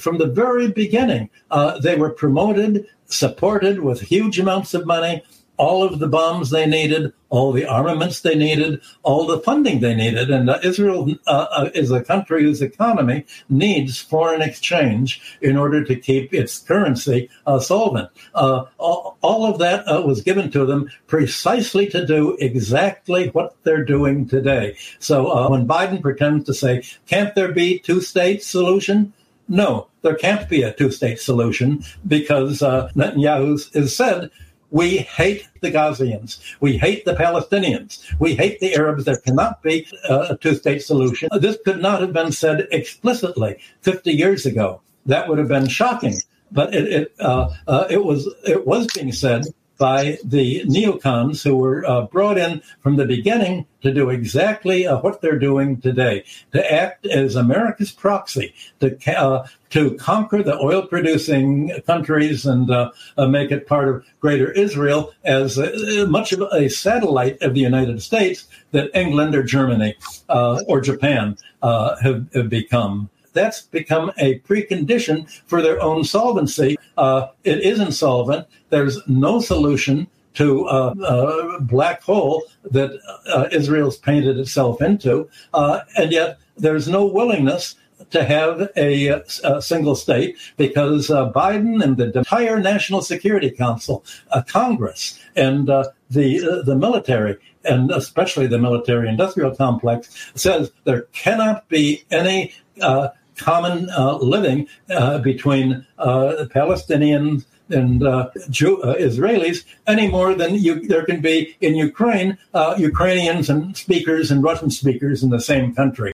from the very beginning, they were promoted, supported with huge amounts of money, all of the bombs they needed, all the armaments they needed, all the funding they needed. And Israel is a country whose economy needs foreign exchange in order to keep its currency solvent. All of that was given to them precisely to do exactly what they're doing today. So when Biden pretends to say, can't there be two-state solution? No, there can't be a two-state solution because Netanyahu has said, we hate the Gazians. We hate the Palestinians. We hate the Arabs. There cannot be a two-state solution. This could not have been said explicitly 50 years ago. That would have been shocking. But it was being said by the neocons who were brought in from the beginning to do exactly what they're doing today, to act as America's proxy, to conquer the oil-producing countries and make it part of Greater Israel as much of a satellite of the United States that England or Germany or Japan have become. That's become a precondition for their own solvency. It is insolvent. There's no solution to a black hole that Israel's painted itself into, and yet there's no willingness to have a single state because Biden and the entire National Security Council, Congress, and the military, and especially the military-industrial complex, says there cannot be any common living between Palestinians and Israelis any more than there can be in Ukraine, Ukrainians and speakers and Russian speakers in the same country.